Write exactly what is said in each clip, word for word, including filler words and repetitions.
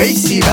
ویسی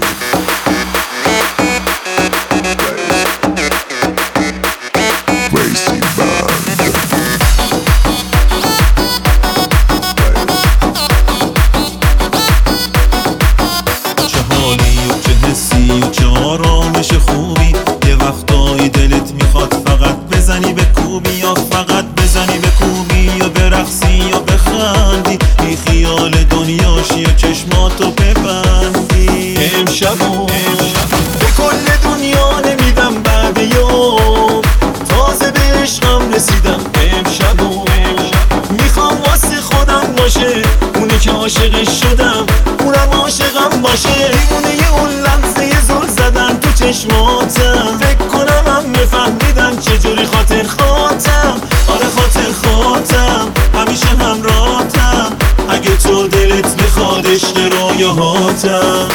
آرامش خوبی یه وقتایی دلت میخواد فقط بزنی به کوبی، یا فقط بزنی به کوبی، یا برقصی یا بخندی، بی خیال دنیاشی و چشماتو ببندی. امشب و به کل دنیا نمیدم بعد یوم، تازه به عشقم رسیدم. امشب و میخوام واسه خودم باشه، اونی که عاشقش شدم اونم عاشقم باشه. دیوونه اون لحظه زل زدن تو چشماتم، فکر کنم هم میفهمیدن چجوری خاطر خاطم. آره خاطر خاطم، همیشه همراهتم، اگه تو دلت میخواد عشق رویاهاتم.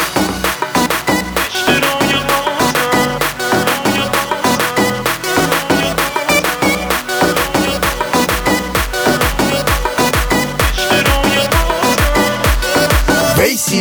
ویسی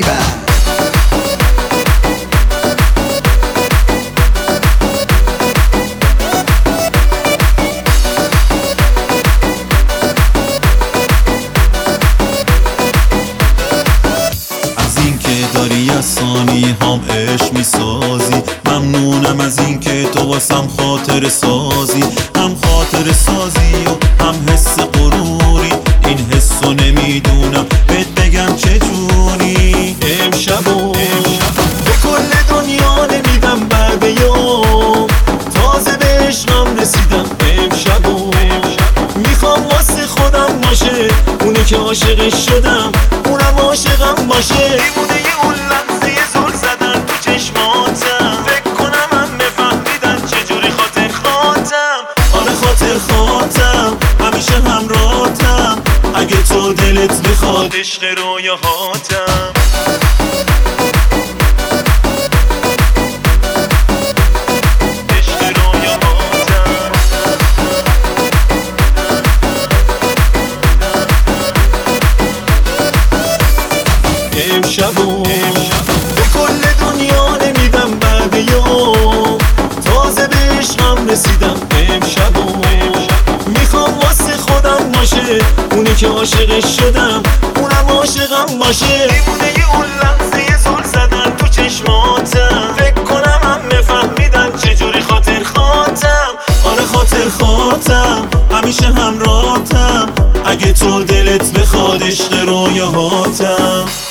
داری از ثانی هم عشق میسازی. ممنونم از این که تو واسم خاطر سازی، هم خاطر سازی و هم حس غروری. این حسو نمیدونم بهت بگم چجوری. امشب و به کل دنیا نمیدم بعد یوم، تازه به عشقم رسیدم. امشب و میخوام واسه خودم باشه، اونی که عاشقش شدم اونم عاشقم باشه. دیوونه اون لحظه زل زدن تو چشماتم، فکر کنم هم میفهمیدن چجوری خاطر خاطم. آره خاطر خاطم، همیشه همراهتم، اگه تو دلت میخواد عشق رویاهاتم. امشب و به کل دنیا نمیدم بعد یوم، تازه به عشقم رسیدم. امشب و میخوام واسه خودم باشه، اونی که عاشقش شدم اونم عاشقم باشه. دیوونه اون لحظه زل زدن تو چشماتم، فکر کنم هم میفهمیدن چجوری خاطر خاطم. آره خاطر خاطم، همیشه همراهتم، اگه تو دلت بخواد عشق رویاهاتم.